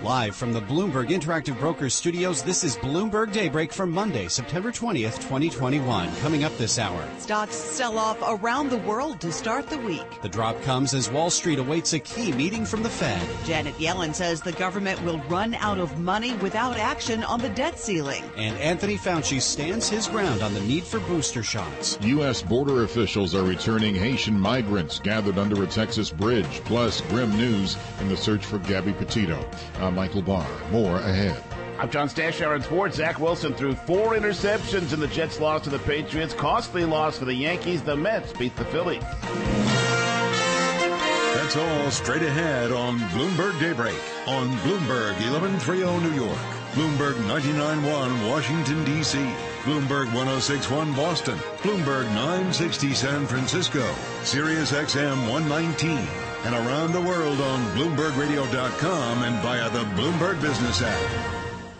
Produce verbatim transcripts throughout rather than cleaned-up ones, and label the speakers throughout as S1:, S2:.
S1: Live from the Bloomberg Interactive Brokers studios, this is Bloomberg Daybreak for Monday, September twentieth, twenty twenty-one. Coming up this hour.
S2: Stocks sell off around the world to start the week.
S1: The drop comes as Wall Street awaits a key meeting from the Fed.
S2: Janet Yellen says the government will run out of money without action on the debt ceiling.
S1: And Anthony Fauci stands his ground on the need for booster shots.
S3: U S border officials are returning Haitian migrants gathered under a Texas bridge, plus grim news in the search for Gabby Petito. I'm Michael Barr. More ahead.
S4: I'm John Stashauer in sports. Zach Wilson threw four interceptions in the Jets' loss to the Patriots. Costly loss for the Yankees. The Mets beat the Phillies.
S5: That's all straight ahead on Bloomberg Daybreak on Bloomberg eleven thirty New York, Bloomberg ninety-nine point one Washington, D C, Bloomberg one oh six point one Boston, Bloomberg nine sixty San Francisco, Sirius X M one nineteen, and around the world on Bloomberg Radio dot com and via the Bloomberg Business app.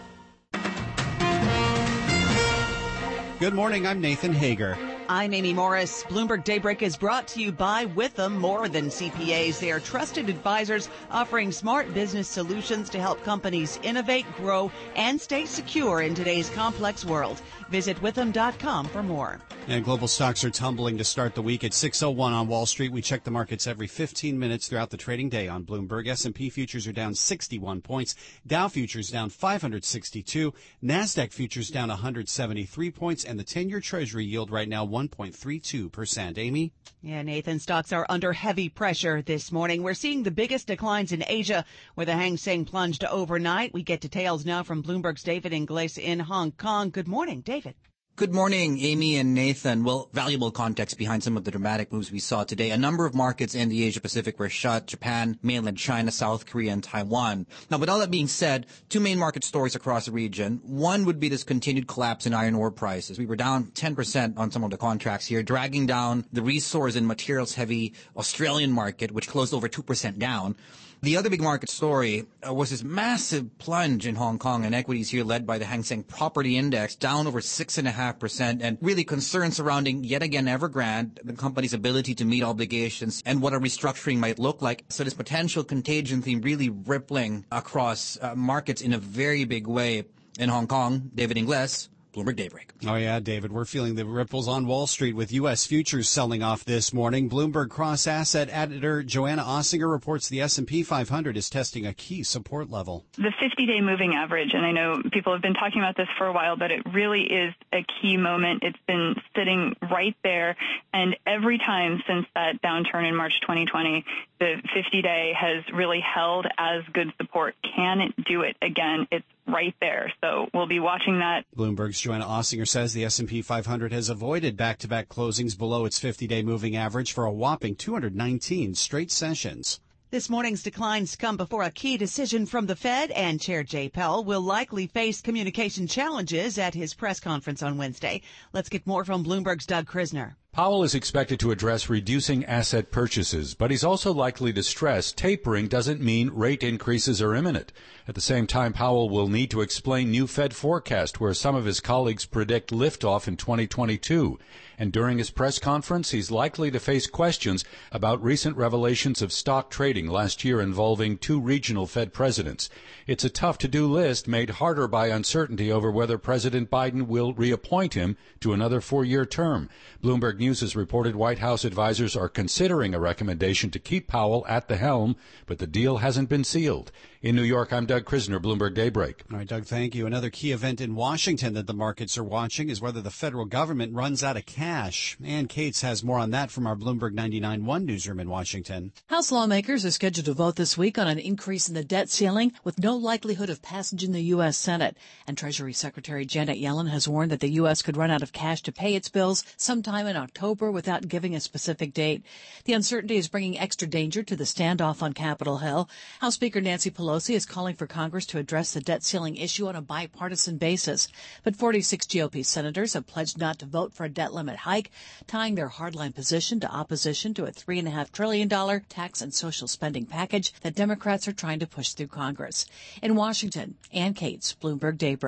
S1: Good morning, I'm Nathan Hager.
S2: I'm Amy Morris. Bloomberg Daybreak is brought to you by Witham. More than C P As, they are trusted advisors offering smart business solutions to help companies innovate, grow, and stay secure in today's complex world. Visit witham dot com for more.
S1: And global stocks are tumbling to start the week at six oh one on Wall Street. We check the markets every fifteen minutes throughout the trading day on Bloomberg. S and P futures are down sixty-one points. Dow futures down five hundred sixty-two. NASDAQ futures down one hundred seventy-three points. And the ten-year Treasury yield right now one point three two percent. Amy?
S2: Yeah, Nathan, stocks are under heavy pressure this morning. We're seeing the biggest declines in Asia, where the Hang Seng plunged overnight. We get details now from Bloomberg's David Ingles in Hong Kong. Good morning, David.
S6: Good morning, Amy and Nathan. Well, valuable context behind some of the dramatic moves we saw today. A number of markets in the Asia Pacific were shut: Japan, mainland China, South Korea, and Taiwan. Now, with all that being said, two main market stories across the region. One would be this continued collapse in iron ore prices. We were down ten percent on some of the contracts here, dragging down the resource and materials-heavy Australian market, which closed over two percent down. The other big market story uh, was this massive plunge in Hong Kong and equities here led by the Hang Seng Property Index, down over six point five percent, and really concern surrounding, yet again, Evergrande, the company's ability to meet obligations and what a restructuring might look like. So this potential contagion theme really rippling across uh, markets in a very big way in Hong Kong. David Ingles, Bloomberg Daybreak.
S1: Oh, yeah, David. We're feeling the ripples on Wall Street with U S futures selling off this morning. Bloomberg cross-asset editor Joanna Ossinger reports the S and P five hundred is testing a key support level.
S7: The fifty-day moving average, and I know people have been talking about this for a while, but it really is a key moment. It's been sitting right there, and every time since that downturn in March twenty twenty, the fifty-day has really held as good support. Can it do it again? It's right there. So we'll be watching that.
S1: Bloomberg's Joanna Ossinger says the S and P five hundred has avoided back-to-back closings below its fifty-day moving average for a whopping two hundred nineteen straight sessions.
S2: This morning's declines come before a key decision from the Fed, and Chair Jay Powell will likely face communication challenges at his press conference on Wednesday. Let's get more from Bloomberg's Doug Krisner.
S8: Powell is expected to address reducing asset purchases, but he's also likely to stress tapering doesn't mean rate increases are imminent. At the same time, Powell will need to explain new Fed forecast, where some of his colleagues predict liftoff in twenty twenty-two. And during his press conference, he's likely to face questions about recent revelations of stock trading last year involving two regional Fed presidents. It's a tough to-do list made harder by uncertainty over whether President Biden will reappoint him to another four-year term. Bloomberg News has reported White House advisors are considering a recommendation to keep Powell at the helm, but the deal hasn't been sealed. In New York, I'm Doug Krisner, Bloomberg Daybreak.
S1: All right, Doug, thank you. Another key event in Washington that the markets are watching is whether the federal government runs out of cash. Ann Cates has more on that from our Bloomberg ninety-nine point one newsroom in Washington.
S9: House lawmakers are scheduled to vote this week on an increase in the debt ceiling with no likelihood of passage in the U S. Senate. And Treasury Secretary Janet Yellen has warned that the U S could run out of cash to pay its bills sometime in October without giving a specific date. The uncertainty is bringing extra danger to the standoff on Capitol Hill. House Speaker Nancy Pelosi is calling for Congress to address the debt ceiling issue on a bipartisan basis. But forty-six G O P senators have pledged not to vote for a debt limit hike, tying their hardline position to opposition to a three point five trillion dollars tax and social spending package that Democrats are trying to push through Congress. In Washington, Ann Cates, Bloomberg Daybreak.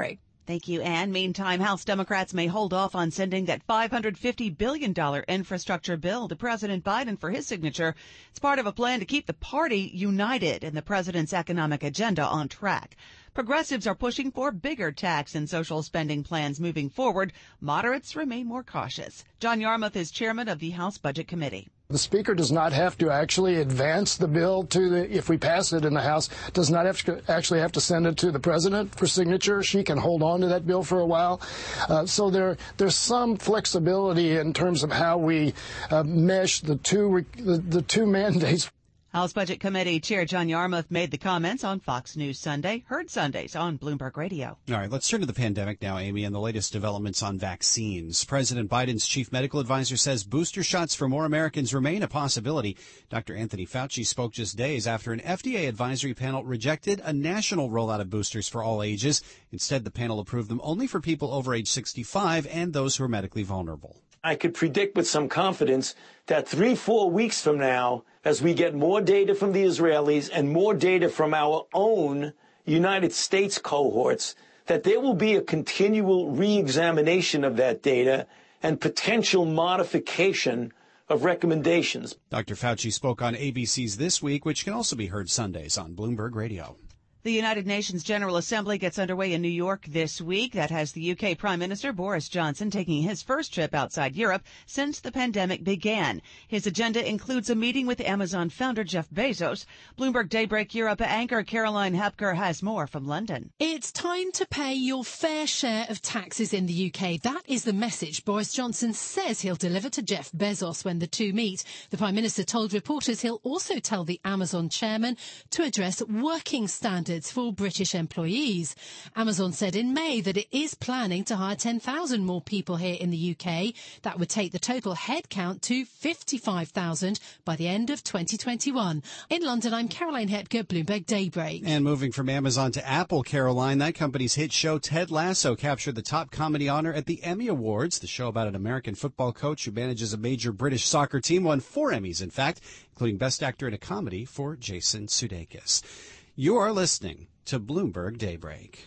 S2: Thank you, Ann. Meantime, House Democrats may hold off on sending that five hundred fifty billion dollars infrastructure bill to President Biden for his signature. It's part of a plan to keep the party united and the president's economic agenda on track. Progressives are pushing for bigger tax and social spending plans moving forward. Moderates remain more cautious. John Yarmuth is chairman of the House Budget Committee.
S10: The Speaker does not have to actually advance the bill to the, if we pass it in the House, does not have to actually have to send it to the President for signature. She can hold on to that bill for a while. Uh, so there, there's some flexibility in terms of how we uh, mesh the two, the, the two mandates.
S2: House Budget Committee Chair John Yarmuth made the comments on Fox News Sunday, heard Sundays on Bloomberg Radio.
S1: All right, let's turn to the pandemic now, Amy, and the latest developments on vaccines. President Biden's chief medical advisor says booster shots for more Americans remain a possibility. Doctor Anthony Fauci spoke just days after an F D A advisory panel rejected a national rollout of boosters for all ages. Instead, the panel approved them only for people over age sixty-five and those who are medically vulnerable.
S11: I could predict with some confidence that three, four weeks from now, as we get more data from the Israelis and more data from our own United States cohorts, that there will be a continual re-examination of that data and potential modification of recommendations.
S1: Doctor Fauci spoke on A B C's This Week, which can also be heard Sundays on Bloomberg Radio.
S2: The United Nations General Assembly gets underway in New York this week. That has the U K Prime Minister Boris Johnson taking his first trip outside Europe since the pandemic began. His agenda includes a meeting with Amazon founder Jeff Bezos. Bloomberg Daybreak Europe anchor Caroline Hepker has more from London.
S12: It's time to pay your fair share of taxes in the U K. That is the message Boris Johnson says he'll deliver to Jeff Bezos when the two meet. The Prime Minister told reporters he'll also tell the Amazon chairman to address working standards for British employees. Amazon said in May that it is planning to hire ten thousand more people here in the U K. That would take the total headcount to fifty-five thousand by the end of twenty twenty-one. In London, I'm Caroline Hepker, Bloomberg Daybreak.
S1: And moving from Amazon to Apple, Caroline, that company's hit show Ted Lasso captured the top comedy honor at the Emmy Awards. The show about an American football coach who manages a major British soccer team won four Emmys, in fact, including Best Actor in a Comedy for Jason Sudeikis. You are listening to Bloomberg Daybreak.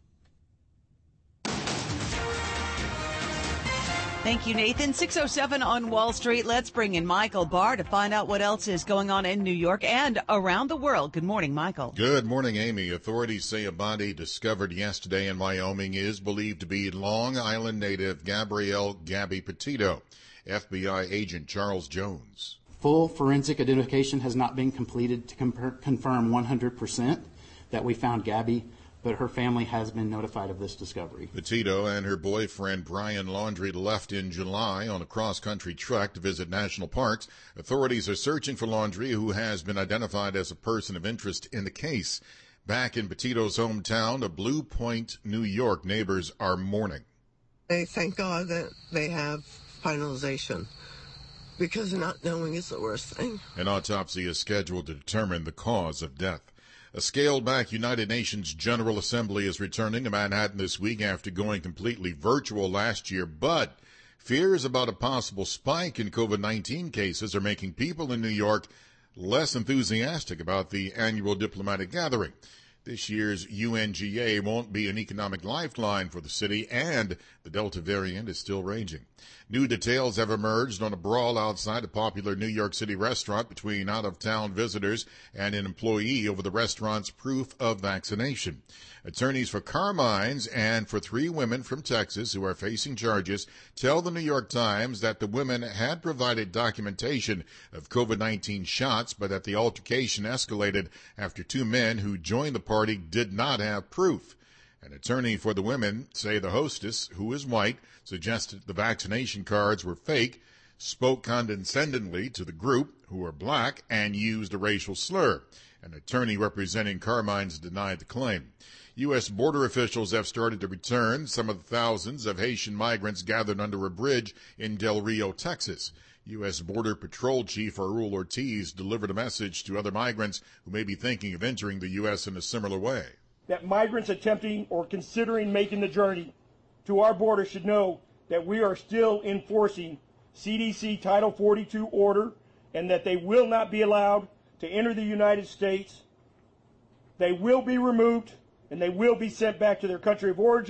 S2: Thank you, Nathan. six oh seven on Wall Street. Let's bring in Michael Barr to find out what else is going on in New York and around the world. Good morning, Michael.
S3: Good morning, Amy. Authorities say a body discovered yesterday in Wyoming is believed to be Long Island native Gabrielle Gabby Petito. F B I agent Charles Jones.
S13: Full forensic identification has not been completed to com- confirm one hundred percent that we found Gabby, but her family has been notified of this discovery.
S3: Petito and her boyfriend Brian Laundrie left in July on a cross-country trek to visit national parks. Authorities are searching for Laundrie, who has been identified as a person of interest in the case. Back in Petito's hometown of Blue Point, New York, neighbors are mourning.
S14: They thank God that they have finalization, because not knowing is the worst thing.
S3: An autopsy is scheduled to determine the cause of death. A scaled-back United Nations General Assembly is returning to Manhattan this week after going completely virtual last year, but fears about a possible spike in COVID nineteen cases are making people in New York less enthusiastic about the annual diplomatic gathering. This year's U N G A won't be an economic lifeline for the city, and the Delta variant is still raging. New details have emerged on a brawl outside a popular New York City restaurant between out-of-town visitors and an employee over the restaurant's proof of vaccination. Attorneys for Carmine's and for three women from Texas who are facing charges tell the New York Times that the women had provided documentation of COVID nineteen shots, but that the altercation escalated after two men who joined the party did not have proof. An attorney for the women say the hostess, who is white, suggested the vaccination cards were fake, spoke condescendingly to the group, who are black, and used a racial slur. An attorney representing Carmine's denied the claim. U S border officials have started to return some of the thousands of Haitian migrants gathered under a bridge in Del Rio, Texas. U S Border Patrol Chief Raul Ortiz delivered a message to other migrants who may be thinking of entering the U S in a similar way.
S15: That migrants attempting or considering making the journey to our border should know that we are still enforcing C D C Title forty-two order, and that they will not be allowed to enter the United States. They will be removed, and they will be sent back to their country of origin.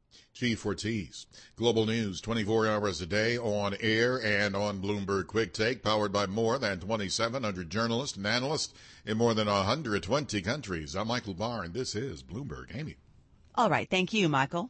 S3: Chief Ortiz. Global news twenty-four hours a day on air and on Bloomberg Quick Take, powered by more than twenty-seven hundred journalists and analysts in more than one hundred twenty countries. I'm Michael Barr, and this is Bloomberg. Amy.
S2: All right. Thank you, Michael.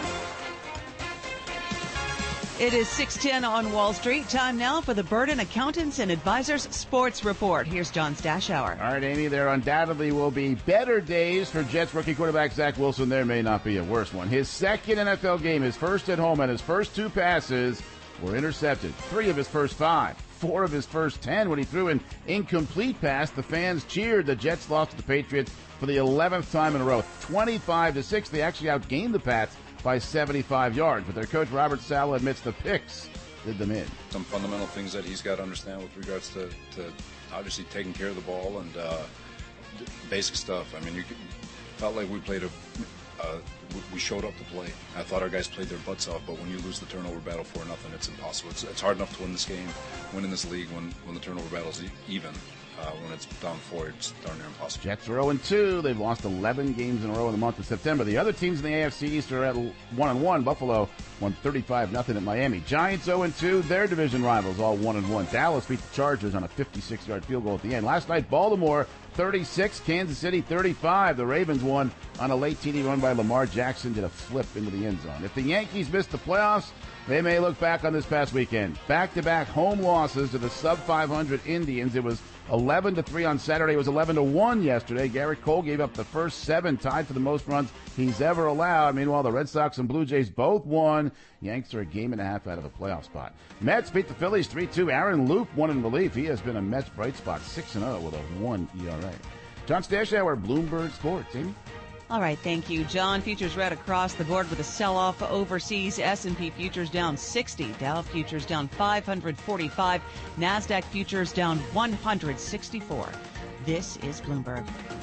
S2: It is six ten on Wall Street. Time now for the Burden Accountants and Advisors Sports Report. Here's John Stashower.
S4: All right, Amy, there undoubtedly will be better days for Jets rookie quarterback Zach Wilson. There may not be a worse one. His second N F L game, his first at home, and his first two passes were intercepted. Three of his first five. Four of his first ten when he threw an incomplete pass. The fans cheered. The Jets lost to the Patriots for the eleventh time in a row. twenty-five to six. They actually outgained the Pats by seventy-five yards, but their coach Robert Saleh admits the picks did them in.
S16: Some fundamental things that he's got to understand with regards to, to obviously taking care of the ball and uh, basic stuff. I mean, you felt like we played a, uh, we showed up to play. I thought our guys played their butts off, but when you lose the turnover battle for nothing, it's impossible. It's, it's hard enough to win this game, win in this league when, when the turnover battle's even. Uh, when it's down four, it's darn near impossible.
S4: Jets are oh and two. They've lost eleven games in a row in the month of September. The other teams in the A F C East are at one and one. Buffalo won thirty-five nothing at Miami. Giants oh and two. Their division rivals all one and one. Dallas beat the Chargers on a fifty-six yard field goal at the end. Last night, Baltimore thirty-six, Kansas City thirty-five. The Ravens won on a late T D run by Lamar Jackson. Did a flip into the end zone. If the Yankees missed the playoffs, they may look back on this past weekend. Back-to-back home losses to the sub five hundred Indians. It was eleven to three on Saturday. It was eleven to one yesterday. Garrett Cole gave up the first seven, tied for the most runs he's ever allowed. Meanwhile, the Red Sox and Blue Jays both won. Yanks are a game and a half out of a playoff spot. Mets beat the Phillies three two. Aaron Luke won in relief. He has been a Mets bright spot, six and oh with a one E R A. John Stashower, Bloomberg Sports. Amy?
S2: All right, thank you, John. Futures red across the board with a sell-off overseas. S and P futures down sixty. Dow futures down five hundred forty-five. NASDAQ futures down one hundred sixty-four. This is Bloomberg.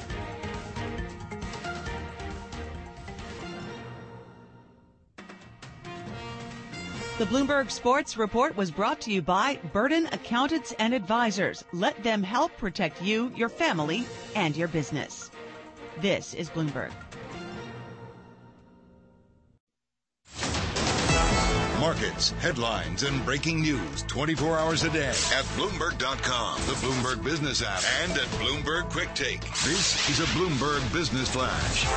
S2: The Bloomberg Sports Report was brought to you by Burden Accountants and Advisors. Let them help protect you, your family, and your business. This is Bloomberg.
S5: Markets, headlines, and breaking news twenty-four hours a day at Bloomberg dot com, the Bloomberg Business app, and at Bloomberg Quick Take. This is a Bloomberg Business Flash.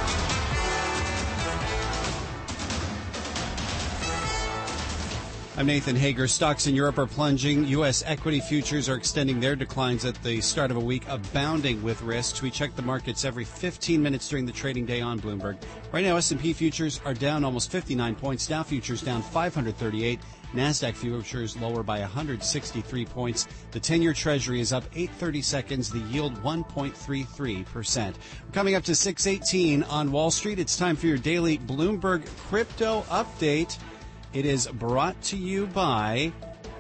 S1: I'm Nathan Hager. Stocks in Europe are plunging. U S equity futures are extending their declines at the start of a week, abounding with risks. We check the markets every fifteen minutes during the trading day on Bloomberg. Right now, S and P futures are down almost fifty-nine points. Dow futures down five hundred thirty-eight. NASDAQ futures lower by one hundred sixty-three points. The ten-year Treasury is up eight thirty seconds. The yield one point three three percent. Coming up to six eighteen on Wall Street, it's time for your daily Bloomberg Crypto Update. It is brought to you by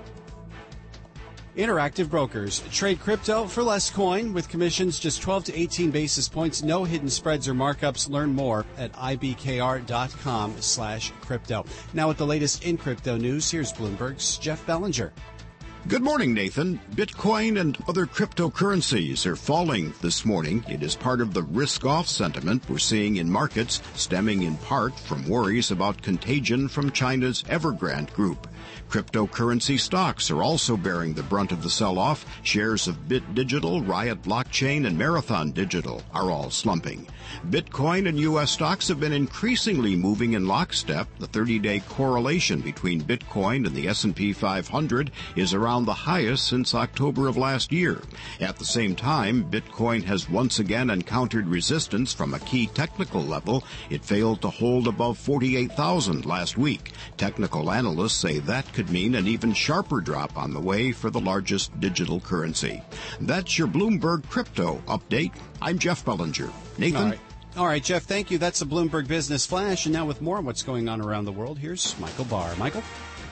S1: Interactive Brokers. Trade crypto for less coin with commissions just twelve to eighteen basis points. No hidden spreads or markups. Learn more at ibkr.com slash crypto. Now with the latest in crypto news, here's Bloomberg's Jeff Bellinger.
S17: Good morning, Nathan. Bitcoin and other cryptocurrencies are falling this morning. It is part of the risk-off sentiment we're seeing in markets, stemming in part from worries about contagion from China's Evergrande Group. Cryptocurrency stocks are also bearing the brunt of the sell-off. Shares of Bit Digital, Riot Blockchain, and Marathon Digital are all slumping. Bitcoin and U S stocks have been increasingly moving in lockstep. The thirty-day correlation between Bitcoin and the S and P five hundred is around the highest since October of last year. At the same time, Bitcoin has once again encountered resistance from a key technical level. It failed to hold above forty-eight thousand last week. Technical analysts say that could mean an even sharper drop on the way for the largest digital currency. That's your Bloomberg Crypto Update. I'm Jeff Bellinger. Nathan?
S1: All right. All right, Jeff, thank you. That's a Bloomberg Business Flash. And now with more on what's going on around the world, here's Michael Barr. Michael?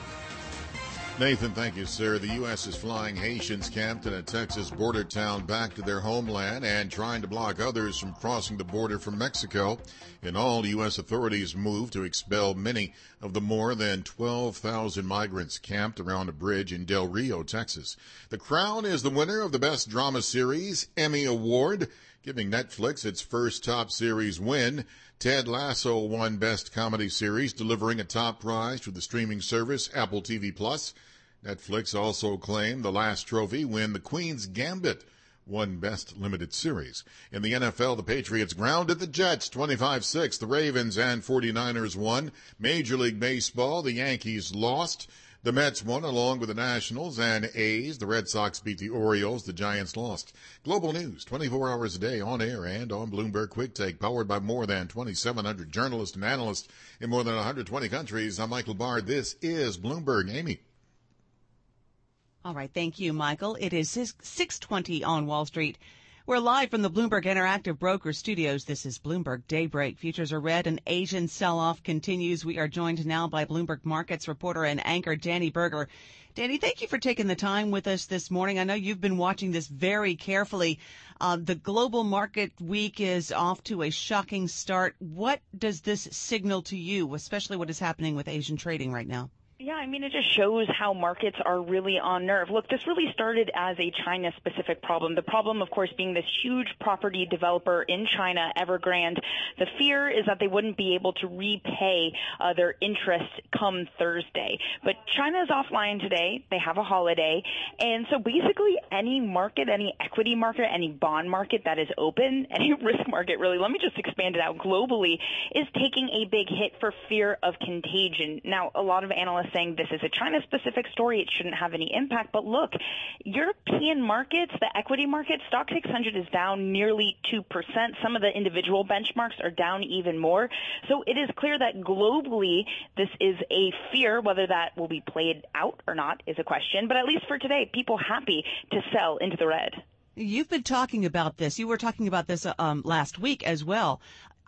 S3: Nathan, thank you, sir. The U S is flying Haitians camped in a Texas border town back to their homeland and trying to block others from crossing the border from Mexico. In all, U S authorities moved to expel many of the more than twelve thousand migrants camped around a bridge in Del Rio, Texas. The Crown is the winner of the Best Drama Series Emmy Award. giving Netflix its first top series win. Ted Lasso won Best Comedy Series, delivering a top prize to the streaming service Apple T V Plus. Netflix also claimed the last trophy when The Queen's Gambit won Best Limited Series. In the N F L, the Patriots grounded the Jets twenty-five six. The Ravens and forty-niners won. Major League Baseball, the Yankees lost. The Mets won along with the Nationals and A's. The Red Sox beat the Orioles. The Giants lost. Global news, twenty-four hours a day on air and on Bloomberg Quick Take, powered by more than twenty-seven hundred journalists and analysts in more than one hundred twenty countries. I'm Michael Bard. This is Bloomberg. Amy.
S2: All right. Thank you, Michael. It is six twenty on Wall Street. We're live from the Bloomberg Interactive Broker Studios. This is Bloomberg Daybreak. Futures are red and Asian sell-off continues. We are joined now by Bloomberg Markets reporter and anchor Danny Berger. Danny, thank you for taking the time with us this morning. I know you've been watching this very carefully. Uh, the global market week is off to a shocking start. What does this signal to you, especially what is happening with Asian trading right now?
S18: Yeah, I mean, it just shows how markets are really on nerve. Look, this really started as a China-specific problem. The problem, of course, being this huge property developer in China, Evergrande. The fear is that they wouldn't be able to repay uh, their interest come Thursday. But China is offline today. They have a holiday. And so basically any market, any equity market, any bond market that is open, any risk market really, let me just expand it out globally, is taking a big hit for fear of contagion. Now, a lot of analysts saying this is a China-specific story. It shouldn't have any impact. But look, European markets, the equity market, Stock six hundred is down nearly two percent. Some of the individual benchmarks are down even more. So it is clear that globally this is a fear. Whether that will be played out or not is a question. But at least for today, people happy to sell into the red.
S2: You've been talking about this. You were talking about this um, last week as well.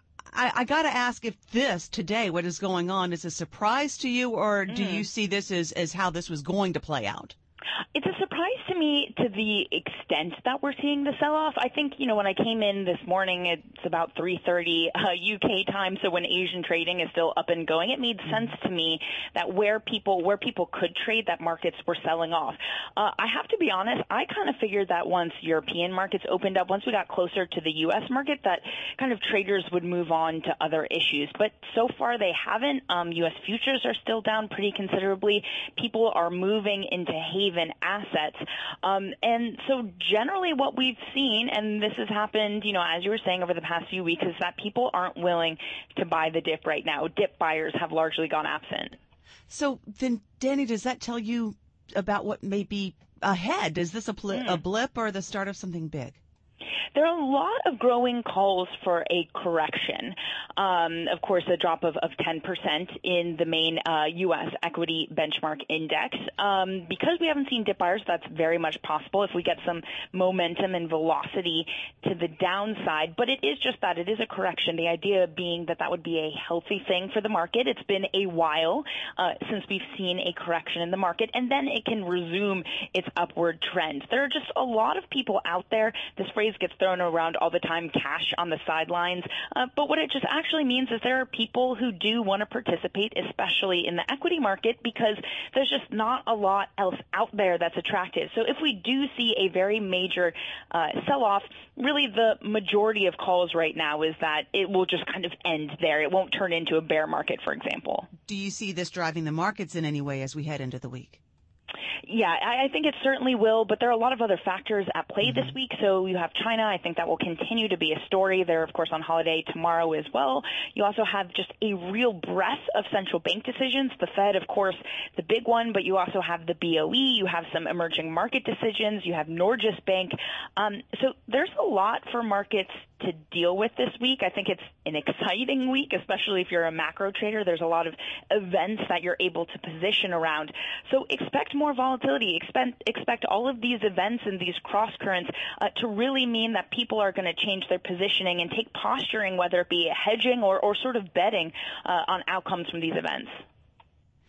S2: I, I got to ask if this today, what is going on, is a surprise to you, or do mm. you see this as, as how this was going to play out?
S18: It's a surprise to me to the extent that we're seeing the sell-off. I think, you know, when I came in this morning, it's about three thirty uh, U K time, so when Asian trading is still up and going, it made sense to me that where people where people could trade, that markets were selling off. Uh, I have to be honest, I kind of figured that once European markets opened up, once we got closer to the U S market, that kind of traders would move on to other issues. But so far they haven't. Um, U S futures are still down pretty considerably. People are moving into haven assets. Um, and so generally what we've seen, and this has happened, you know, as you were saying over the past few weeks, is that people aren't willing to buy the dip right now. Dip buyers have largely gone absent.
S2: So then, Danny, does that tell you about what may be ahead? Is this a, pl- mm. a blip or the start of something big?
S18: There are a lot of growing calls for a correction. Um, of course, a drop of, of ten percent in the main uh, U S equity benchmark index. Um, because we haven't seen dip buyers, that's very much possible if we get some momentum and velocity to the downside. But it is just that. It is a correction. The idea being that that would be a healthy thing for the market. It's been a while uh, since we've seen a correction in the market, and then it can resume its upward trend. There are just a lot of people out there. This phrase gets thrown around all the time, cash on the sidelines. Uh, but what it just actually means is there are people who do want to participate, especially in the equity market, because there's just not a lot else out there that's attractive. So if we do see a very major uh, sell-off, really the majority of calls right now is that it will just kind of end there. It won't turn into a bear market, for example.
S2: Do you see this driving the markets in any way as we head into the week?
S18: Yeah, I think it certainly will, but there are a lot of other factors at play mm-hmm. this week. So you have China. I think that will continue to be a story. They're, of course, on holiday tomorrow as well. You also have just a real breadth of central bank decisions. The Fed, of course, the big one, but you also have the B O E. You have some emerging market decisions. You have Norges Bank. Um, so there's a lot for markets to deal with this week. I think it's an exciting week, especially if you're a macro trader. There's a lot of events that you're able to position around. So expect more volatility. Expect, expect all of these events and these cross currents uh, to really mean that people are going to change their positioning and take posturing, whether it be hedging or, or sort of betting uh, on outcomes from these events.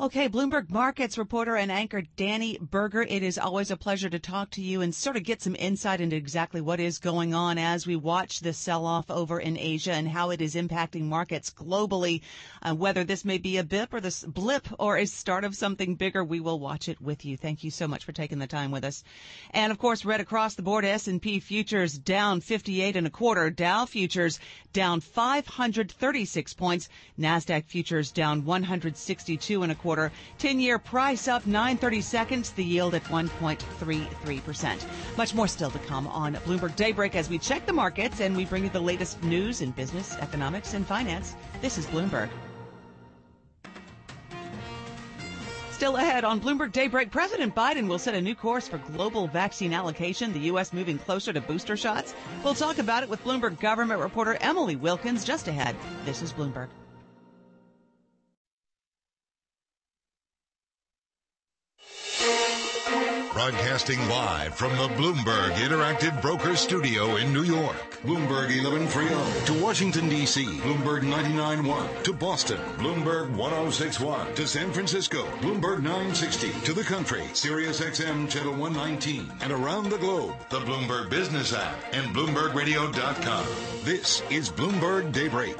S2: Okay, Bloomberg Markets reporter and anchor Danny Berger, it is always a pleasure to talk to you and sort of get some insight into exactly what is going on as we watch this sell-off over in Asia and how it is impacting markets globally. Uh, whether this may be a blip or this blip or a start of something bigger, we will watch it with you. Thank you so much for taking the time with us. And of course, right across the board, S and P futures down fifty-eight and a quarter, Dow futures down five hundred thirty-six points, NASDAQ futures down one hundred sixty-two and a quarter. ten-year price up nine thirty-seconds, the yield at one point three three percent. Much more still to come on Bloomberg Daybreak as we check the markets and we bring you the latest news in business, economics, and finance. This is Bloomberg. Still ahead on Bloomberg Daybreak, President Biden will set a new course for global vaccine allocation, the U S moving closer to booster shots. We'll talk about it with Bloomberg government reporter Emily Wilkins just ahead. This is Bloomberg.
S5: Broadcasting live from the Bloomberg Interactive Broker Studio in New York. Bloomberg eleven thirty to Washington, D C Bloomberg ninety-nine point one to Boston. Bloomberg ten sixty-one to San Francisco. Bloomberg nine sixty to the country. Sirius X M Channel one nineteen. And around the globe, the Bloomberg Business app and Bloomberg Radio dot com. This is Bloomberg Daybreak.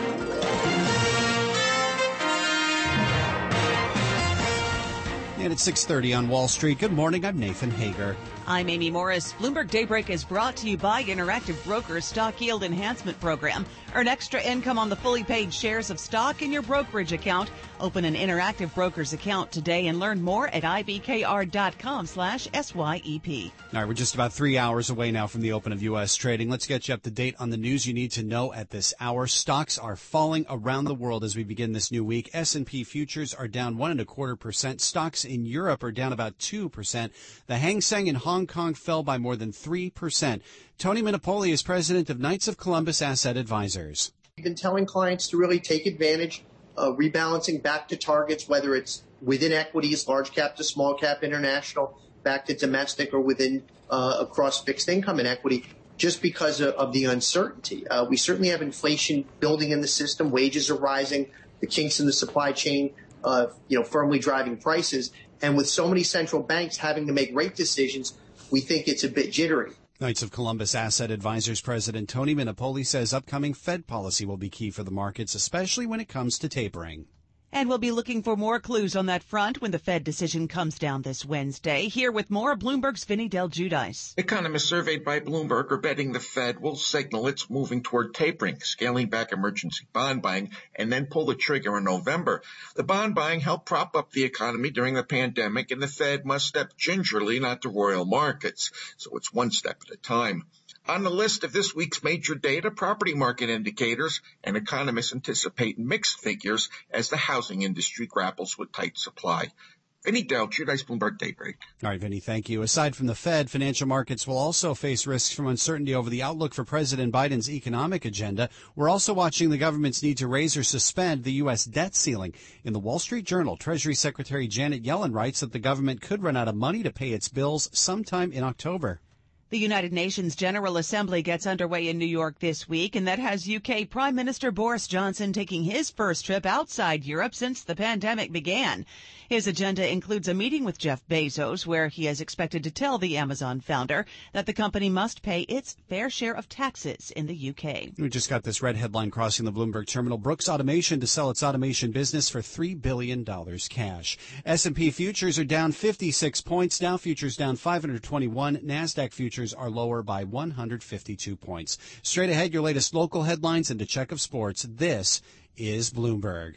S1: And it's six thirty on Wall Street. Good morning. I'm Nathan Hager.
S2: I'm Amy Morris. Bloomberg Daybreak is brought to you by Interactive Brokers Stock Yield Enhancement Program. Earn extra income on the fully paid shares of stock in your brokerage account. Open an Interactive Brokers account today and learn more at ibkr.com slash SYEP.
S1: All right, we're just about three hours away now from the open of U S trading. Let's get you up to date on the news you need to know at this hour. Stocks are falling around the world as we begin this new week. S and P futures are down one and a quarter percent. Stocks in Europe are down about two percent. The Hang Seng in Hong Kong fell by more than three percent. Tony Minipoli is president of Knights of Columbus Asset Advisors.
S19: We've been telling clients to really take advantage of rebalancing back to targets, whether it's within equities, large cap to small cap, international, back to domestic, or within uh, across fixed income and equity, just because of, of the uncertainty. Uh, we certainly have inflation building in the system. Wages are rising. The kinks in the supply chain, uh, you know, firmly driving prices. And with so many central banks having to make rate decisions, we think it's a bit jittery.
S1: Knights of Columbus Asset Advisors President Tony Minipoli says upcoming Fed policy will be key for the markets, especially when it comes to tapering.
S2: And we'll be looking for more clues on that front when the Fed decision comes down this Wednesday. Here with more, Bloomberg's Vinny Del Giudice.
S20: Economists surveyed by Bloomberg are betting the Fed will signal it's moving toward tapering, scaling back emergency bond buying, and then pull the trigger in November. The bond buying helped prop up the economy during the pandemic, and the Fed must step gingerly, not to royal markets. So it's one step at a time. On the list of this week's major data, property market indicators, and economists anticipate mixed figures as the housing industry grapples with tight supply. Vinny Del Giudice, Bloomberg Daybreak.
S1: All right, Vinny, thank you. Aside from the Fed, financial markets will also face risks from uncertainty over the outlook for President Biden's economic agenda. We're also watching the government's need to raise or suspend the U S debt ceiling. In the Wall Street Journal, Treasury Secretary Janet Yellen writes that the government could run out of money to pay its bills sometime in October.
S2: The United Nations General Assembly gets underway in New York this week, and that has U K Prime Minister Boris Johnson taking his first trip outside Europe since the pandemic began. His agenda includes a meeting with Jeff Bezos, where he is expected to tell the Amazon founder that the company must pay its fair share of taxes in the U K.
S1: We just got this red headline crossing the Bloomberg terminal. Brooks Automation to sell its automation business for three billion dollars cash. S and P futures are down fifty-six points. Dow futures down five hundred twenty-one. NASDAQ futures are lower by one hundred fifty-two points. Straight ahead, your latest local headlines and a check of sports. This is Bloomberg.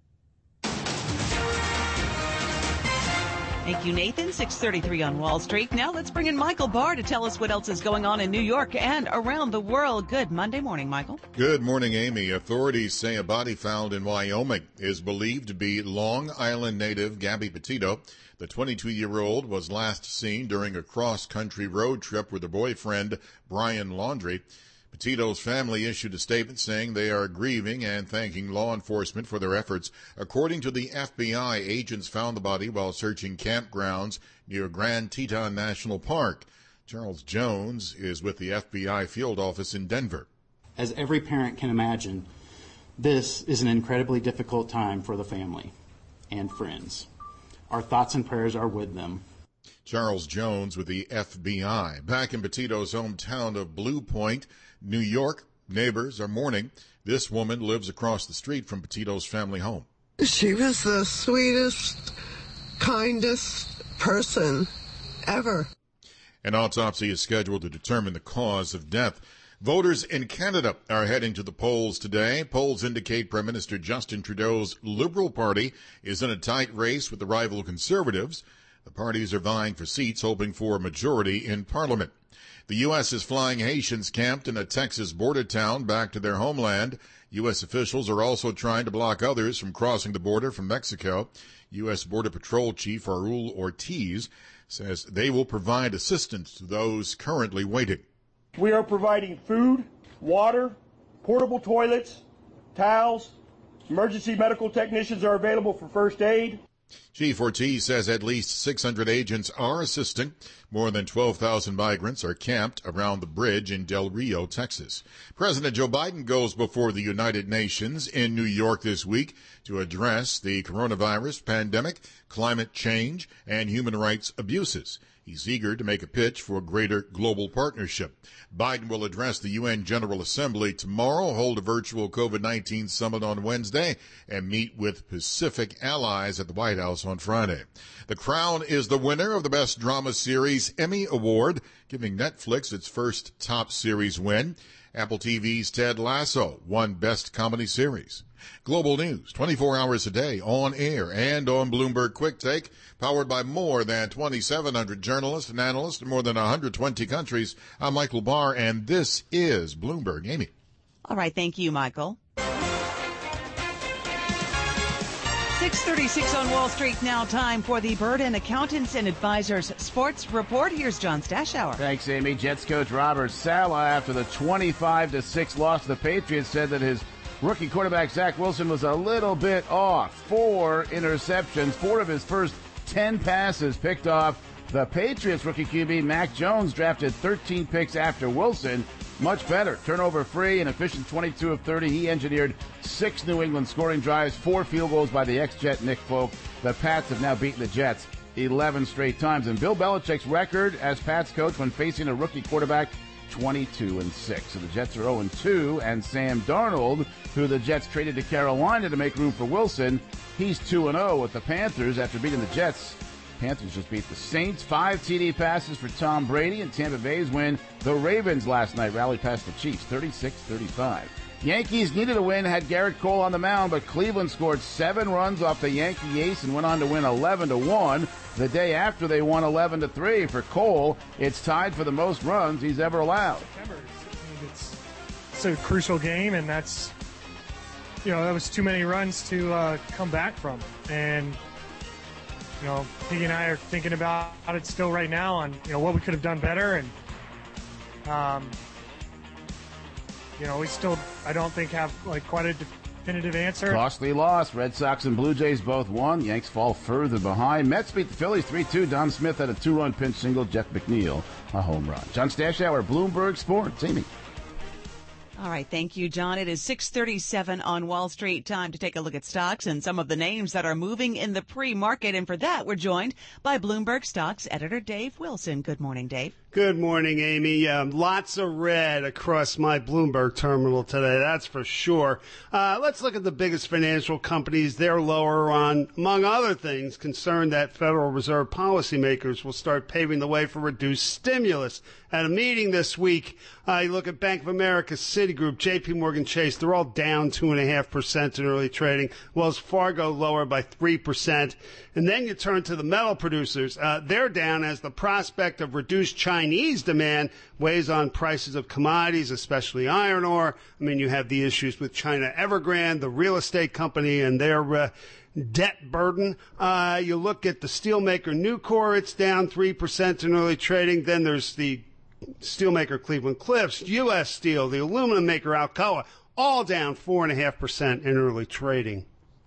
S2: Thank you, Nathan. six thirty-three on Wall Street. Now let's bring in Michael Barr to tell us what else is going on in New York and around the world. Good Monday morning, Michael.
S3: Good morning, Amy. Authorities say a body found in Wyoming is believed to be Long Island native Gabby Petito. The twenty-two-year-old was last seen during a cross-country road trip with her boyfriend, Brian Laundrie. Petito's family issued a statement saying they are grieving and thanking law enforcement for their efforts. According to the F B I, agents found the body while searching campgrounds near Grand Teton National Park. Charles Jones is with the F B I field office in Denver.
S13: As every parent can imagine, this is an incredibly difficult time for the family. and friends. Our thoughts and prayers are with them.
S3: Charles Jones with the F B I. Back in Petito's hometown of Blue Point, New York, neighbors are mourning. This woman lives across the street from Petito's family home.
S14: She was the sweetest, kindest person ever.
S3: An autopsy is scheduled to determine the cause of death. Voters in Canada are heading to the polls today. Polls indicate Prime Minister Justin Trudeau's Liberal Party is in a tight race with the rival Conservatives. The parties are vying for seats, hoping for a majority in Parliament. The U S is flying Haitians camped in a Texas border town back to their homeland. U S officials are also trying to block others from crossing the border from Mexico. U S Border Patrol Chief Raul Ortiz says they will provide assistance to those currently waiting.
S15: We are providing food, water, portable toilets, towels. Emergency medical technicians are available for first aid.
S3: Chief Ortiz says at least six hundred agents are assisting. More than twelve thousand migrants are camped around the bridge in Del Rio, Texas. President Joe Biden goes before the United Nations in New York this week to address the coronavirus pandemic, climate change, and human rights abuses. He's eager to make a pitch for a greater global partnership. Biden will address the U N General Assembly tomorrow, hold a virtual COVID nineteen summit on Wednesday, and meet with Pacific allies at the White House on Friday. The Crown is the winner of the Best Drama Series Emmy Award, giving Netflix its first top series win. Apple T V's Ted Lasso won Best Comedy Series. Global news, twenty-four hours a day, on air and on Bloomberg Quick Take, powered by more than twenty-seven hundred journalists and analysts in more than one hundred twenty countries. I'm Michael Barr, and this is Bloomberg. Amy.
S2: All right, thank you, Michael. six thirty-six on Wall Street now. Time for the Burden Accountants and Advisors Sports Report. Here's John Stashower.
S4: Thanks, Amy. Jets coach Robert Saleh, after the twenty-five to six loss to the Patriots, said that his rookie quarterback Zach Wilson was a little bit off. Four interceptions, four of his first ten passes picked off. The Patriots rookie Q B Mac Jones drafted thirteen picks after Wilson. Much better. Turnover free and efficient twenty-two of thirty. He engineered six New England scoring drives, four field goals by the ex-Jet Nick Folk. The Pats have now beaten the Jets eleven straight times. And Bill Belichick's record as Pats coach when facing a rookie quarterback, twenty-two and six. So the Jets are oh and two, and Sam Darnold, who the Jets traded to Carolina to make room for Wilson, he's two and oh with the Panthers after beating the Jets. Panthers just beat the Saints. Five T D passes for Tom Brady, and Tampa Bay's win. The Ravens last night rallied past the Chiefs, thirty-six thirty-five. Yankees needed a win, had Garrett Cole on the mound, but Cleveland scored seven runs off the Yankee ace and went on to win eleven to one. The day after, they won eleven to three. For Cole, it's tied for the most runs he's ever allowed.
S21: It's, it's a crucial game, and that's, you know, that was too many runs to uh, come back from. And, you know, Piggy and I are thinking about it still right now on, you know, what we could have done better. And, um, you know, we still, I don't think, have, like, quite a definitive answer.
S4: Costly loss. Red Sox and Blue Jays both won. Yanks fall further behind. Mets beat the Phillies three two. Don Smith had a two-run pinch single. Jeff McNeil, a home run. John Stashower, Bloomberg Sports. Amy.
S2: All right, thank you, John. It is six thirty-seven on Wall Street. Time to take a look at stocks and some of the names that are moving in the pre-market. And for that, we're joined by Bloomberg Stocks editor Dave Wilson. Good morning, Dave.
S22: Good morning, Amy. Um, lots of red across my Bloomberg terminal today, that's for sure. Uh, let's look at the biggest financial companies. They're lower on, among other things, concern that Federal Reserve policymakers will start paving the way for reduced stimulus. At a meeting this week, uh, you look at Bank of America, Citigroup, J P Morgan Chase, they're all down two point five percent in early trading. Wells Fargo lower by three percent. And then you turn to the metal producers. Uh, they're down as the prospect of reduced Chinese demand weighs on prices of commodities, especially iron ore. I mean, you have the issues with China Evergrande, the real estate company, and their uh, debt burden. Uh, you look at the steelmaker Nucor, it's down three percent in early trading. Then there's the steelmaker Cleveland Cliffs, U S Steel, the aluminum maker Alcoa, all down four point five percent in early trading.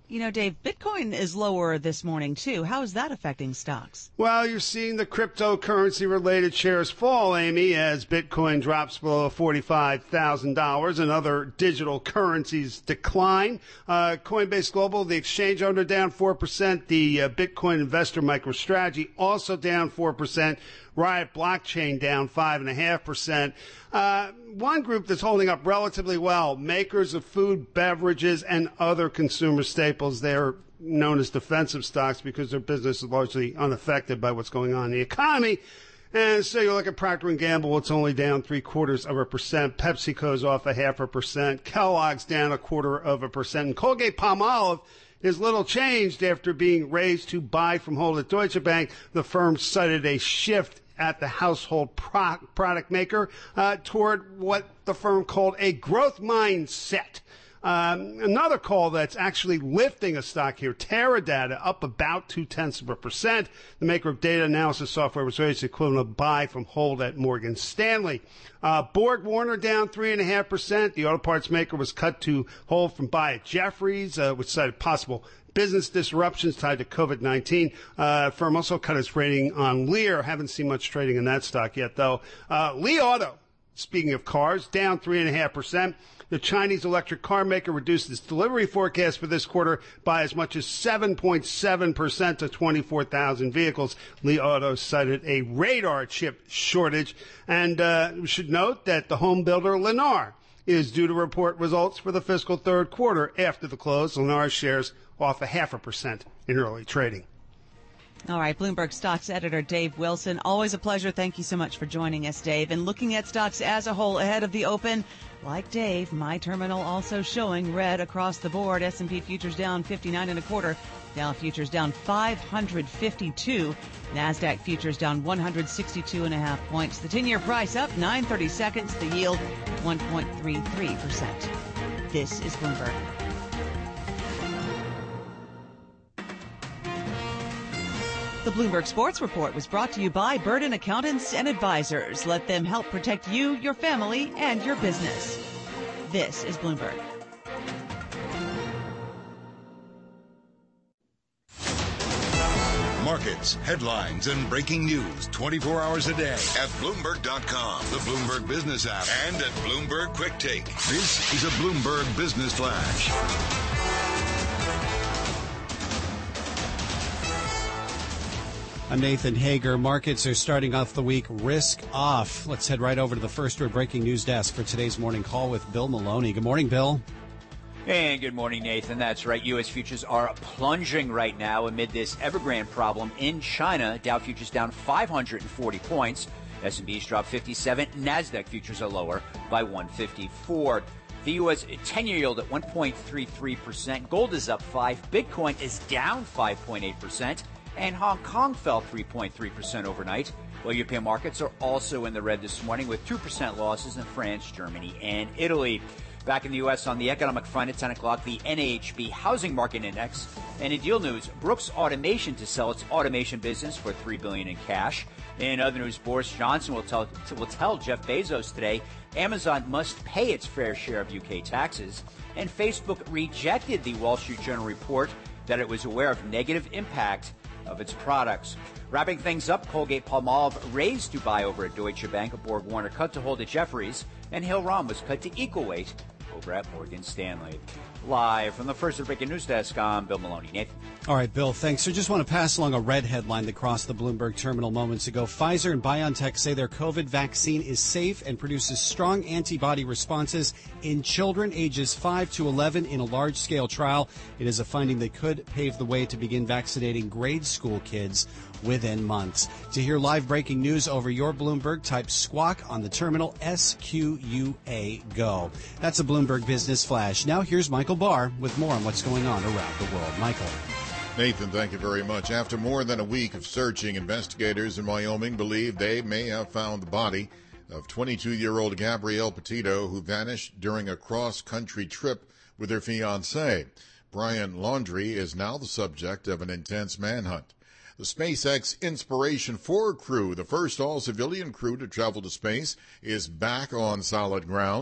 S2: You know, Dave, Bitcoin is lower this morning, too. How is that affecting stocks?
S22: Well, you're seeing the cryptocurrency-related shares fall, Amy, as Bitcoin drops below forty-five thousand dollars and other digital currencies decline. Uh, Coinbase Global, the exchange owner, down four percent. The uh, Bitcoin investor MicroStrategy also down four percent. Riot Blockchain down five point five percent. Uh, one group that's holding up relatively well, makers of food, beverages, and other consumer staples. They're known as defensive stocks because their business is largely unaffected by what's going on in the economy. And so you look at Procter and Gamble, it's only down three quarters of a percent. PepsiCo's off a half a percent. Kellogg's down a quarter of a percent. And Colgate-Palmolive is little changed after being raised to buy from hold at Deutsche Bank. The firm cited a shift at the household pro- product maker uh, toward what the firm called a growth mindset. Um, another call that's actually lifting a stock here, Teradata, up about two-tenths of a percent. The maker of data analysis software was raised to the equivalent of buy from hold at Morgan Stanley. Uh, Borg Warner down three point five percent. The auto parts maker was cut to hold from buy at Jefferies, uh, which cited possible business disruptions tied to COVID nineteen. Uh, firm also cut its rating on Lear. Haven't seen much trading in that stock yet, though. Uh, Li Auto, speaking of cars, down three point five percent. The Chinese electric car maker reduced its delivery forecast for this quarter by as much as seven point seven percent to twenty-four thousand vehicles. Li Auto cited a radar chip shortage. And uh, we should note that the home builder Lennar is due to report results for the fiscal third quarter. After the close, Lennar shares off a half a percent in early trading.
S2: All right, Bloomberg Stocks editor Dave Wilson. Always a pleasure. Thank you so much for joining us, Dave. And looking at stocks as a whole ahead of the open, like Dave, my terminal also showing red across the board. S and P futures down fifty-nine and a quarter. Dow futures down five hundred fifty-two. NASDAQ futures down one hundred sixty-two and a half points. The ten-year price up nine thirty seconds. The yield one point three three percent. This is Bloomberg. The Bloomberg Sports Report was brought to you by Burden Accountants and Advisors. Let them help protect you, your family, and your business. This is Bloomberg.
S5: Markets, headlines, and breaking news twenty-four hours a day at Bloomberg dot com, the Bloomberg Business app, and at Bloomberg Quick Take. This is a Bloomberg Business Flash.
S1: I'm Nathan Hager. Markets are starting off the week risk off. Let's head right over to the first word breaking news desk for today's morning call with Bill Maloney. Good morning, Bill.
S6: And good morning, Nathan. That's right. U S futures are plunging right now amid this Evergrande problem in China. Dow futures down five hundred forty points. S and P's dropped fifty-seven. NASDAQ futures are lower by one fifty-four. The U S ten-year yield at one point three three percent. Gold is up five. Bitcoin is down five point eight percent. And Hong Kong fell three point three percent overnight. Well, European markets are also in the red this morning with two percent losses in France, Germany, and Italy. Back in the U S on the economic front at ten o'clock, the N A H B Housing Market Index. And in deal news, Brooks Automation to sell its automation business for three billion dollars in cash. In other news, Boris Johnson will tell, will tell Jeff Bezos today Amazon must pay its fair share of U K taxes. And Facebook rejected the Wall Street Journal report that it was aware of negative impact of its products. Wrapping things up, Colgate-Palmolive raised to buy over at Deutsche Bank. Borg Warner cut to hold at Jefferies, and Hill-Rom was cut to equal weight over at Morgan Stanley. Live from the First Breaking News Desk, I'm Bill Maloney. Nathan.
S1: All right, Bill, thanks. So just want to pass along a red headline that crossed the Bloomberg terminal moments ago. Pfizer and BioNTech say their COVID vaccine is safe and produces strong antibody responses in children ages five to eleven in a large-scale trial. It is a finding that could pave the way to begin vaccinating grade school kids within months. To hear live breaking news over your Bloomberg, type Squawk on the terminal, S Q U A Go. That's a Bloomberg Business Flash. Now here's Michael Barr with more on what's going on around the world. Michael.
S3: Nathan, thank you very much. After more than a week of searching, investigators in Wyoming believe they may have found the body of twenty-two-year-old Gabrielle Petito, who vanished during a cross-country trip with her fiancé. Brian Laundrie is now the subject of an intense manhunt. The SpaceX Inspiration four crew, the first all-civilian crew to travel to space, is back on solid ground.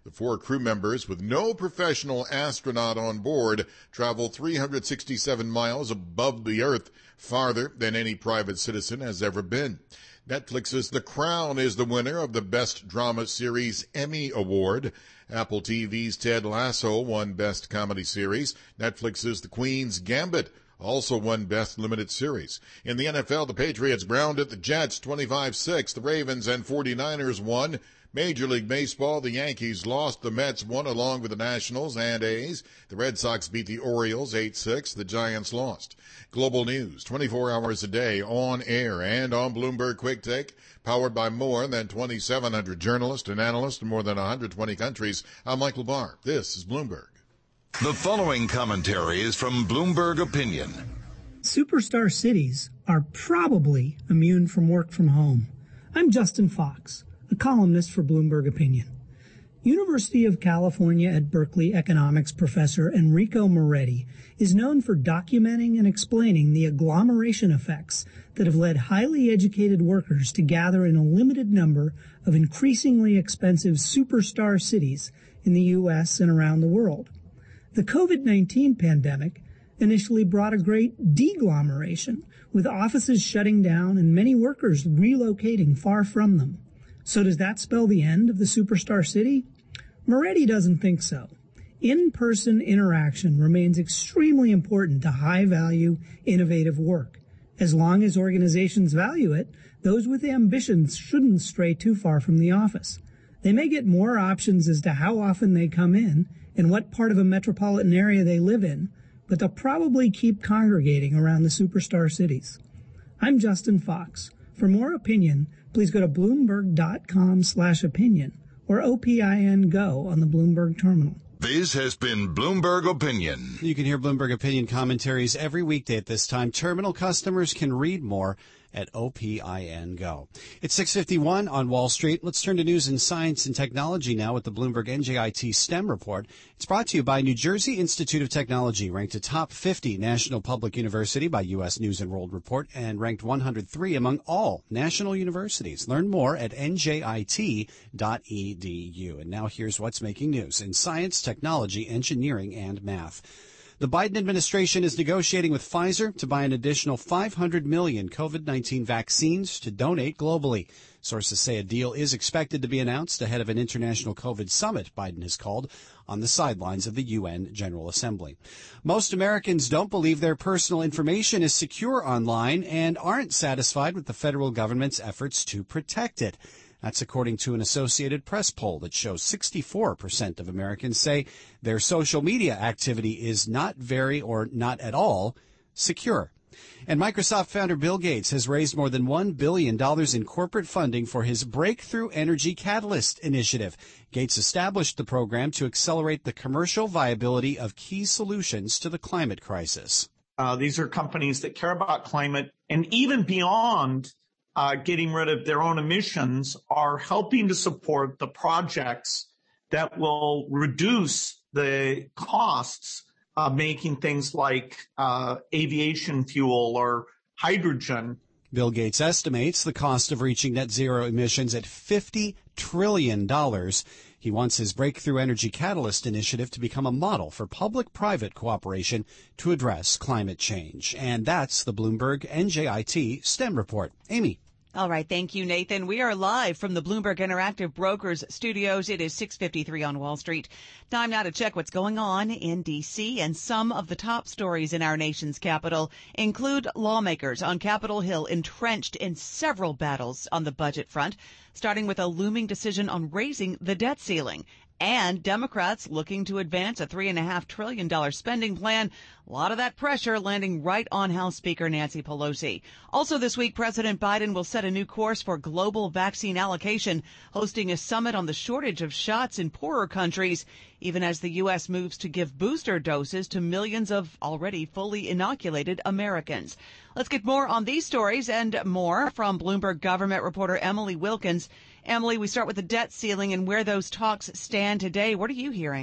S3: The four crew members, with no professional astronaut on board, traveled three hundred sixty-seven miles above the Earth, farther than any private citizen has ever been. Netflix's The Crown is the winner of the Best Drama Series Emmy Award. Apple T V's Ted Lasso won Best Comedy Series. Netflix's The Queen's Gambit also won Best Limited Series. In the N F L, the Patriots grounded at the Jets twenty-five six. The Ravens and forty-niners won. Major League Baseball, the Yankees lost. The Mets won along with the Nationals and A's. The Red Sox beat the Orioles eight six. The Giants lost. Global news, twenty-four hours a day, on air and on Bloomberg Quick Take, powered by more than twenty-seven hundred journalists and analysts in more than one hundred twenty countries. I'm Michael Barr. This is Bloomberg.
S5: The following commentary is from Bloomberg Opinion.
S7: Superstar cities are probably immune from work from home. I'm Justin Fox, a columnist for Bloomberg Opinion. University of California at Berkeley economics professor Enrico Moretti is known for documenting and explaining the agglomeration effects that have led highly educated workers to gather in a limited number of increasingly expensive superstar cities in the U S and around the world. The COVID nineteen pandemic initially brought a great deglomeration, with offices shutting down and many workers relocating far from them. So does that spell the end of the superstar city? Moretti doesn't think so. In-person interaction remains extremely important to high-value, innovative work. As long as organizations value it, those with ambitions shouldn't stray too far from the office. They may get more options as to how often they come in and what part of a metropolitan area they live in, but they'll probably keep congregating around the superstar cities. I'm Justin Fox. For more opinion, please go to Bloomberg.com slash opinion or O P I N Go on the Bloomberg terminal.
S5: This has been Bloomberg Opinion.
S1: You can hear Bloomberg Opinion commentaries every weekday at this time. Terminal customers can read more at O P I N Go. It's six fifty-one on Wall Street. Let's turn to news in science and technology now with the Bloomberg N J I T STEM report. It's brought to you by New Jersey Institute of Technology, ranked a top fifty national public university by U S News and World Report, and ranked one hundred three among all national universities. Learn more at N J I T dot E D U. And now here's what's making news in science, technology, engineering, and math. The Biden administration is negotiating with Pfizer to buy an additional five hundred million COVID nineteen vaccines to donate globally. Sources say a deal is expected to be announced ahead of an international COVID summit Biden has called on the sidelines of the U N General Assembly. Most Americans don't believe their personal information is secure online and aren't satisfied with the federal government's efforts to protect it. That's according to an Associated Press poll that shows sixty-four percent of Americans say their social media activity is not very or not at all secure. And Microsoft founder Bill Gates has raised more than one billion dollars in corporate funding for his Breakthrough Energy Catalyst initiative. Gates established the program to accelerate the commercial viability of key solutions to the climate crisis.
S8: Uh, these are companies that care about climate, and even beyond Uh, getting rid of their own emissions, are helping to support the projects that will reduce the costs of making things like uh, aviation fuel or hydrogen.
S1: Bill Gates estimates the cost of reaching net zero emissions at fifty trillion dollars. He wants his Breakthrough Energy Catalyst initiative to become a model for public-private cooperation to address climate change. And that's the Bloomberg N J I T STEM report. Amy.
S2: All right. Thank you, Nathan. We are live from the Bloomberg Interactive Brokers studios. It is six fifty-three on Wall Street. Time now to check what's going on in D C, and some of the top stories in our nation's capital include lawmakers on Capitol Hill entrenched in several battles on the budget front, starting with a looming decision on raising the debt ceiling. And Democrats looking to advance a three point five trillion dollars spending plan. A lot of that pressure landing right on House Speaker Nancy Pelosi. Also this week, President Biden will set a new course for global vaccine allocation, hosting a summit on the shortage of shots in poorer countries, even as the U S moves to give booster doses to millions of already fully inoculated Americans. Let's get more on these stories and more from Bloomberg government reporter Emily Wilkins. Emily, we start with the debt ceiling and where those talks stand today. What are you hearing?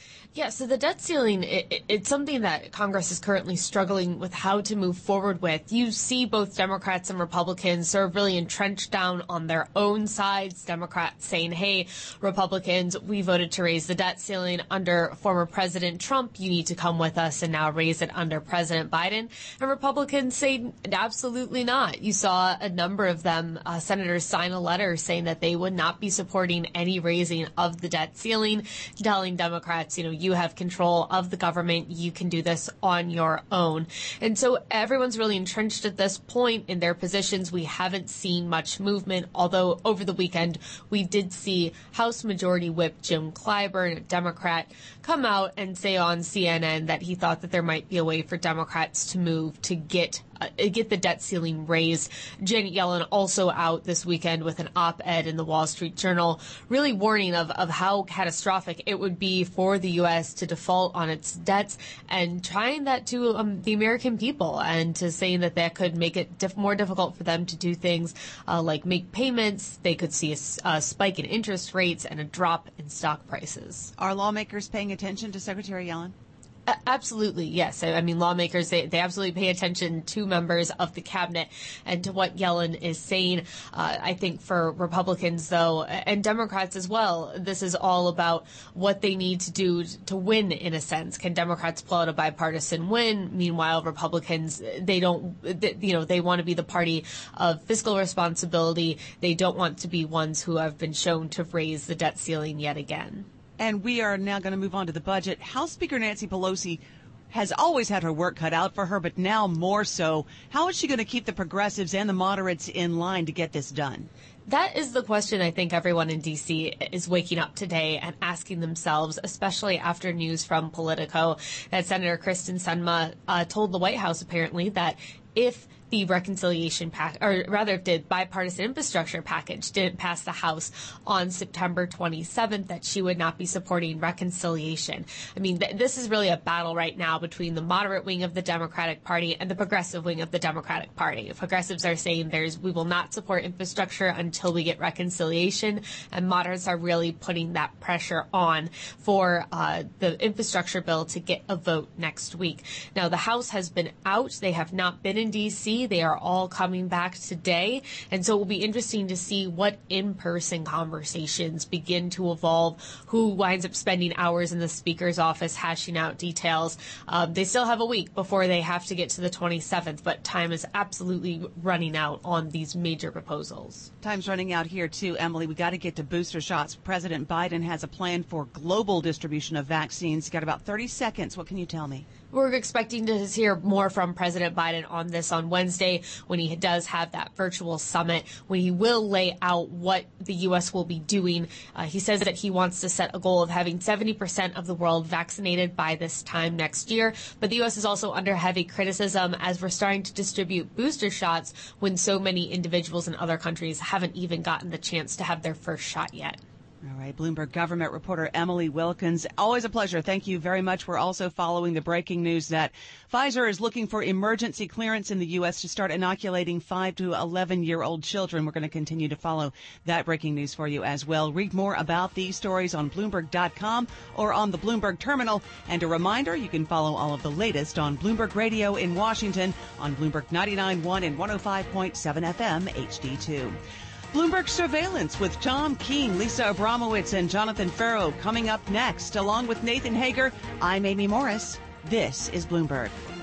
S9: Yeah, so the debt ceiling, it, it, it's something that Congress is currently struggling with how to move forward with. You see both Democrats and Republicans sort of really entrenched down on their own sides. Democrats saying, hey, Republicans, we voted to raise the debt ceiling under former President Trump. You need to come with us and now raise it under President Biden. And Republicans say absolutely not. You saw a number of them, uh, senators, sign a letter saying that they would not be supporting any raising of the debt ceiling, telling Democrats, you know, you have control of the government. You can do this on your own. And so everyone's really entrenched at this point in their positions. We haven't seen much movement, although over the weekend we did see House Majority Whip Jim Clyburn, a Democrat, come out and say on C N N that he thought that there might be a way for Democrats to move to get uh, get the debt ceiling raised. Janet Yellen also out this weekend with an op-ed in the Wall Street Journal, really warning of, of how catastrophic it would be for the U S to default on its debts, and trying that to um, the American people, and to saying that that could make it diff- more difficult for them to do things uh, like make payments. They could see a, a spike in interest rates and a drop in stock prices.
S2: Are lawmakers paying attention to Secretary Yellen?
S9: Uh, absolutely, yes. I, I mean, lawmakers, they, they absolutely pay attention to members of the cabinet and to what Yellen is saying. Uh, I think for Republicans, though, and Democrats as well, this is all about what they need to do to win, in a sense. Can Democrats pull out a bipartisan win? Meanwhile, Republicans, they don't, they, you know, they want to be the party of fiscal responsibility. They don't want to be ones who have been shown to raise the debt ceiling yet again.
S2: And we are now going to move on to the budget. House Speaker Nancy Pelosi has always had her work cut out for her, but now more so. How is she going to keep the progressives and the moderates in line to get this done?
S9: That is the question I think everyone in D C is waking up today and asking themselves, especially after news from Politico that Senator Kristen Sinema uh, told the White House apparently that if the reconciliation pack, or rather if the bipartisan infrastructure package didn't pass the House on September twenty-seventh, that she would not be supporting reconciliation. I mean, th- this is really a battle right now between the moderate wing of the Democratic Party and the progressive wing of the Democratic Party. Progressives are saying there's, we will not support infrastructure until we get reconciliation, and moderates are really putting that pressure on for uh, the infrastructure bill to get a vote next week. Now, the House has been out. They have not been in D C. They are all coming back today. And so it will be interesting to see what in-person conversations begin to evolve, who winds up spending hours in the speaker's office hashing out details. Um, they still have a week before they have to get to the twenty-seventh, but time is absolutely running out on these major proposals.
S2: Time's running out here, too, Emily. We got to get to booster shots. President Biden has a plan for global distribution of vaccines. You got about thirty seconds. What can you tell me?
S9: We're expecting to hear more from President Biden on this on Wednesday when he does have that virtual summit, when he will lay out what the U S will be doing. Uh, he says that he wants to set a goal of having seventy percent of the world vaccinated by this time next year. But the U S is also under heavy criticism as we're starting to distribute booster shots when so many individuals in other countries haven't even gotten the chance to have their first shot yet.
S2: All right, Bloomberg government reporter Emily Wilkins, always a pleasure. Thank you very much. We're also following the breaking news that Pfizer is looking for emergency clearance in the U S to start inoculating five to eleven-year-old children. We're going to continue to follow that breaking news for you as well. Read more about these stories on Bloomberg dot com or on the Bloomberg terminal. And a reminder, you can follow all of the latest on Bloomberg Radio in Washington on Bloomberg ninety-nine point one and one oh five point seven F M H D two. Bloomberg Surveillance with Tom Keene, Lisa Abramowitz, and Jonathan Farrow coming up next. Along with Nathan Hager, I'm Amy Morris. This is Bloomberg.